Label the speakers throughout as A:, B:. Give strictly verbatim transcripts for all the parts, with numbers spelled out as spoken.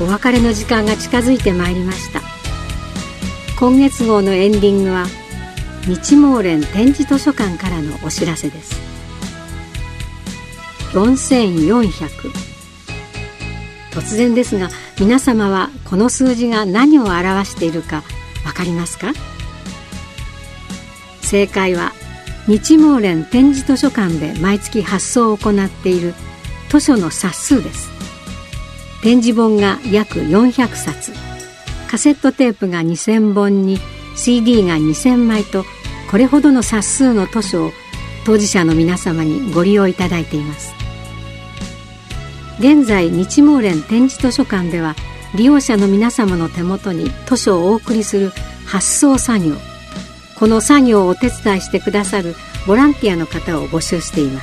A: お別れの時間が近づいてまいりました。今月号のエンディングは日毛連展示図書館からのお知らせです。よんせんよんひゃく。突然ですが、皆様はこの数字が何を表しているか分かりますか？正解は日毛連展示図書館で毎月発送を行っている図書の冊数です。展示本が約よんひゃくさつ、カセットテープがにせんぼんに シーディー がにせんまいと、これほどの冊数の図書を当事者の皆様にご利用いただいています。現在日毛連展示図書館では利用者の皆様の手元に図書をお送りする発送作業、この作業をお手伝いしてくださるボランティアの方を募集しています。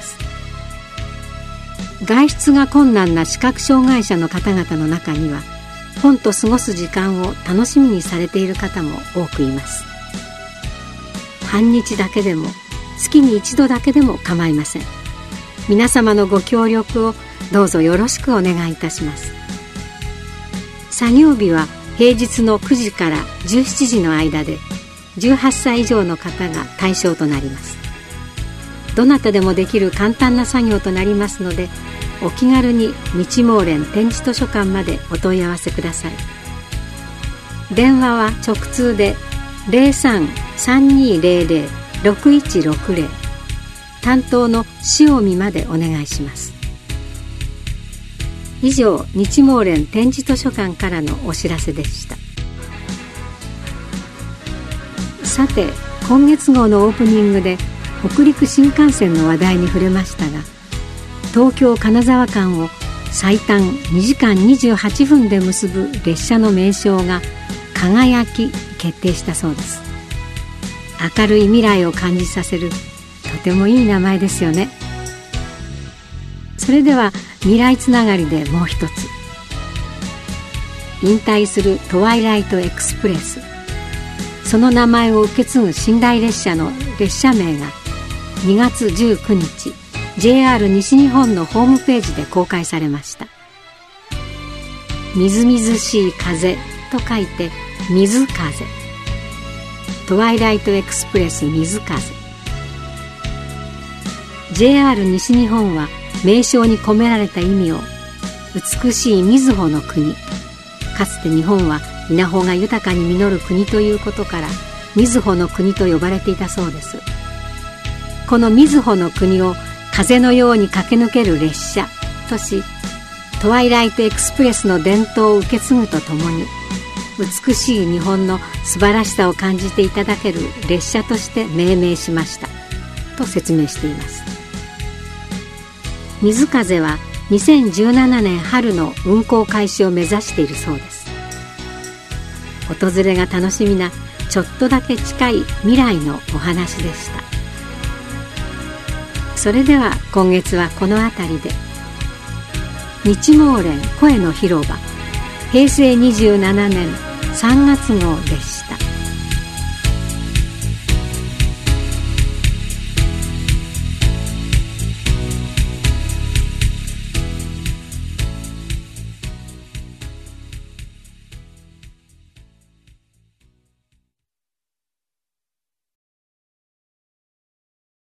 A: 外出が困難な視覚障害者の方々の中には、本と過ごす時間を楽しみにされている方も多くいます。半日だけでも月に一度だけでも構いません。皆様のご協力をどうぞよろしくお願いいたします。作業日は平日のくじからじゅうしちじの間で、じゅうはっさい以上の方が対象となります。どなたでもできる簡単な作業となりますので、お気軽に日毛連展示図書館までお問い合わせください。電話は直通で ゼロさん さんにーゼロゼロ ろくいちろくゼロ、担当の塩見までお願いします。以上、日毛連展示図書館からのお知らせでした。さて、今月号のオープニングで北陸新幹線の話題に触れましたが、東京金沢間を最短にじかんにじゅうはっぷんで結ぶ列車の名称が輝き決定したそうです。明るい未来を感じさせる、とてもいい名前ですよね。それでは未来つながりでもう一つ、引退するトワイライトエクスプレス、その名前を受け継ぐ寝台列車の列車名がにがつじゅうくにち ジェイアール 西日本のホームページで公開されました。みずみずしい風と書いて水風、トワイライトエクスプレス水風。 ジェイアール 西日本は名称に込められた意味を、美しい瑞穂の国、かつて日本は稲穂が豊かに実る国ということから瑞穂の国と呼ばれていたそうです。この瑞穂の国を風のように駆け抜ける列車とし、トワイライトエクスプレスの伝統を受け継ぐとともに、美しい日本の素晴らしさを感じていただける列車として命名しましたと説明しています。水風はにせんじゅうななねん春の運行開始を目指しているそうです。訪れが楽しみなちょっとだけ近い未来のお話でした。それでは今月はこの辺りで。日毛連声の広場、へいせいにじゅうななねんさんがつ号でした。